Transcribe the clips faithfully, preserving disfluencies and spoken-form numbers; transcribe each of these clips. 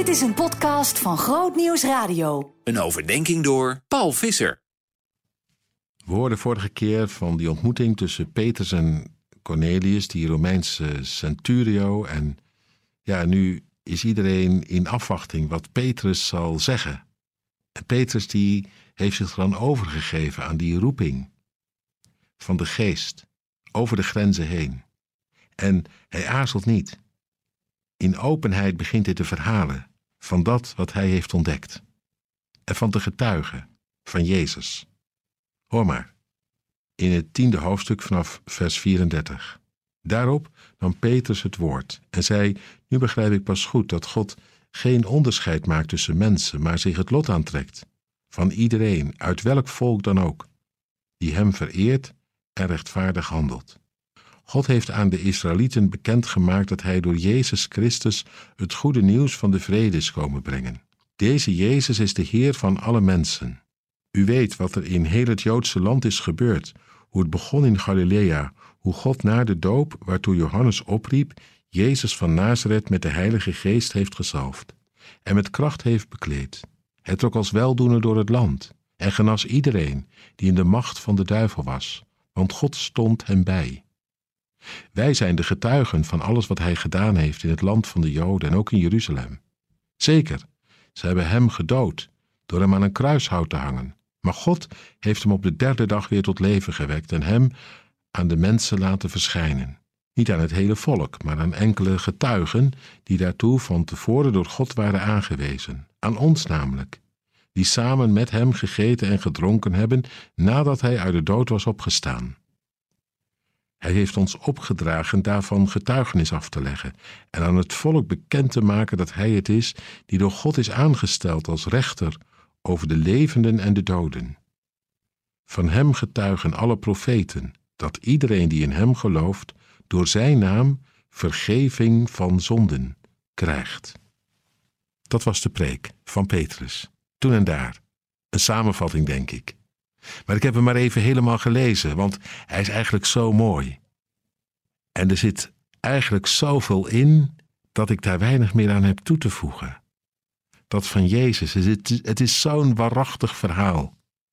is een podcast van Groot Nieuws Radio. Een overdenking door Paul Visser. We hoorden vorige keer van die ontmoeting tussen Petrus en Cornelius, die Romeinse centurio. En ja, nu is iedereen in afwachting wat Petrus zal zeggen. En Petrus die heeft zich dan overgegeven aan die roeping van de geest over de grenzen heen. En hij aarzelt niet. In openheid begint hij te verhalen van dat wat hij heeft ontdekt. En van te getuigen van Jezus. Hoor maar, in het tiende hoofdstuk vanaf vers vierendertig. Daarop nam Petrus het woord en zei, nu begrijp ik pas goed dat God geen onderscheid maakt tussen mensen, maar zich het lot aantrekt van iedereen, uit welk volk dan ook, die hem vereert en rechtvaardig handelt. God heeft aan de Israëlieten bekendgemaakt dat hij door Jezus Christus het goede nieuws van de vrede is komen brengen. Deze Jezus is de Heer van alle mensen. U weet wat er in heel het Joodse land is gebeurd, hoe het begon in Galilea, hoe God na de doop, waartoe Johannes opriep, Jezus van Nazareth met de Heilige Geest heeft gezalfd en met kracht heeft bekleed. Hij trok als weldoener door het land en genas iedereen die in de macht van de duivel was, want God stond hem bij. Wij zijn de getuigen van alles wat hij gedaan heeft in het land van de Joden en ook in Jeruzalem. Zeker, ze hebben hem gedood door hem aan een kruishout te hangen. Maar God heeft hem op de derde dag weer tot leven gewekt en hem aan de mensen laten verschijnen. Niet aan het hele volk, maar aan enkele getuigen die daartoe van tevoren door God waren aangewezen. Aan ons namelijk, die samen met hem gegeten en gedronken hebben nadat hij uit de dood was opgestaan. Hij heeft ons opgedragen daarvan getuigenis af te leggen en aan het volk bekend te maken dat hij het is die door God is aangesteld als rechter over de levenden en de doden. Van hem getuigen alle profeten dat iedereen die in hem gelooft door zijn naam vergeving van zonden krijgt. Dat was de preek van Petrus, toen en daar. Een samenvatting, denk ik. Maar ik heb hem maar even helemaal gelezen, want hij is eigenlijk zo mooi. En er zit eigenlijk zoveel in dat ik daar weinig meer aan heb toe te voegen. Dat van Jezus, het is zo'n waarachtig verhaal.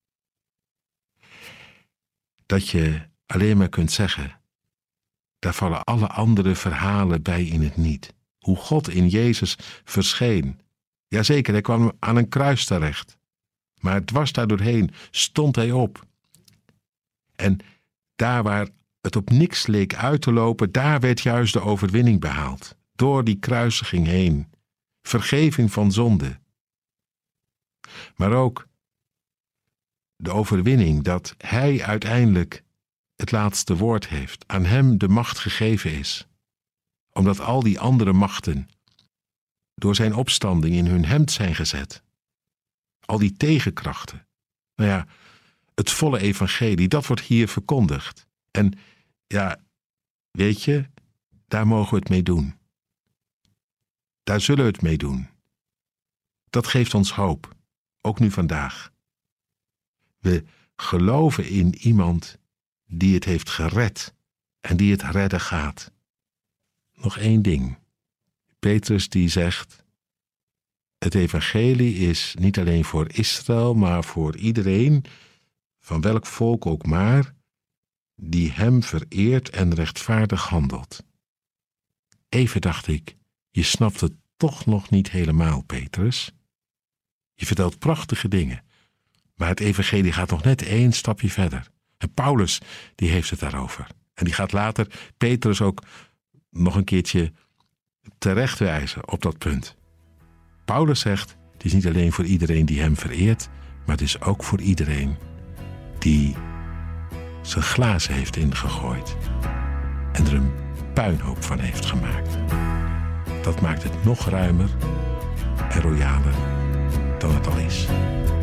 Dat je alleen maar kunt zeggen, daar vallen alle andere verhalen bij in het niet. Hoe God in Jezus verscheen. Jazeker, hij kwam aan een kruis terecht. Maar dwars daardoorheen stond hij op. En daar waar het op niks leek uit te lopen, daar werd juist de overwinning behaald. Door die kruisiging heen. Vergeving van zonde. Maar ook de overwinning dat hij uiteindelijk het laatste woord heeft. Aan hem de macht gegeven is. Omdat al die andere machten door zijn opstanding in hun hemd zijn gezet. Al die tegenkrachten. Nou ja, het volle evangelie, dat wordt hier verkondigd. En ja, weet je, daar mogen we het mee doen. Daar zullen we het mee doen. Dat geeft ons hoop, ook nu vandaag. We geloven in iemand die het heeft gered en die het redden gaat. Nog één ding. Petrus die zegt, het evangelie is niet alleen voor Israël, maar voor iedereen, van welk volk ook maar, die hem vereert en rechtvaardig handelt. Even dacht ik, je snapt het toch nog niet helemaal, Petrus. Je vertelt prachtige dingen, maar het evangelie gaat nog net één stapje verder. En Paulus, die heeft het daarover. En die gaat later Petrus ook nog een keertje terechtwijzen op dat punt. Paulus zegt, het is niet alleen voor iedereen die hem vereert, maar het is ook voor iedereen die zijn glazen heeft ingegooid en er een puinhoop van heeft gemaakt. Dat maakt het nog ruimer en royaler dan het al is.